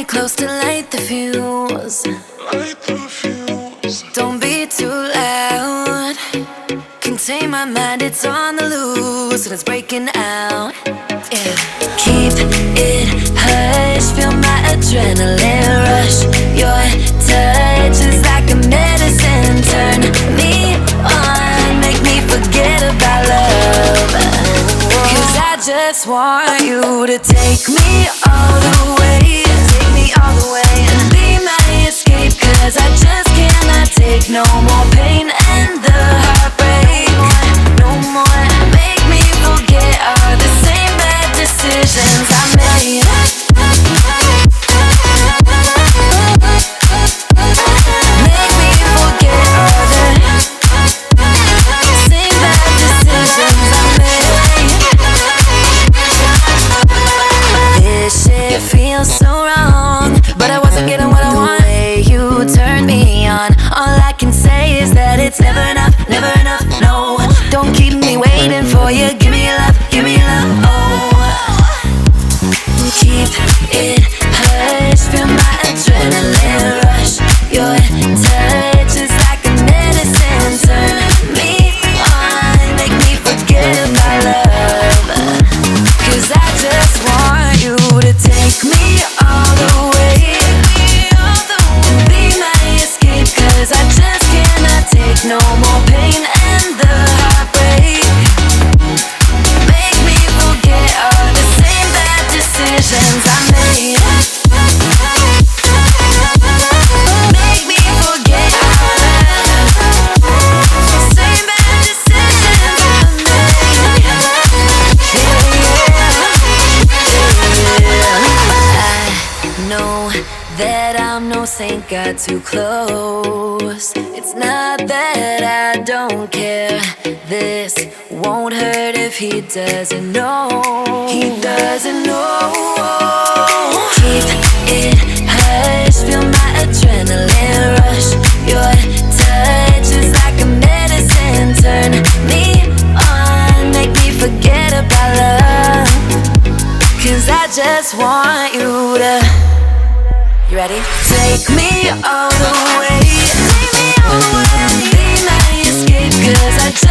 close to light the fuse. Don't be too loud. Contain my mind, it's on the loose and it's breaking out. Yeah. Keep it hush, feel my adrenaline rush. Your touch is like a medicine. Turn me on, make me forget about love. 'Cause I just want you to take me all the way. Take me all the way and be my escape. 'Cause I just cannot take no more pain and the heartbreak. No more, make me forget all the same bad decisions I made. Make me forget all the same bad decisions I made. This shit feels so wrong, but I wasn't getting what I want. The way you turned me on, all I can say is that it's never enough, never enough, no. Don't keep me waiting for you, give me your love, give me your love, oh. Keep it hush, feel my adrenaline rush. Your touch is like a medicine. Turn me on, make me forget about love. 'Cause I just want you to take me all the way. Be my escape. 'Cause I just cannot take no more pain and the heartbreak. Make me forget all the same bad decisions I made. Make me forget all the same bad decisions I made. I know that I'm no saint, got too close. It's not that I don't care. This won't hurt if he doesn't know. He doesn't know. Keep it hush, feel my adrenaline rush. Your touch is like a medicine. Turn me on, make me forget about love. 'Cause I just want you to, you ready? Take me all the way. Take me all the way. Be my escape. 'Cause I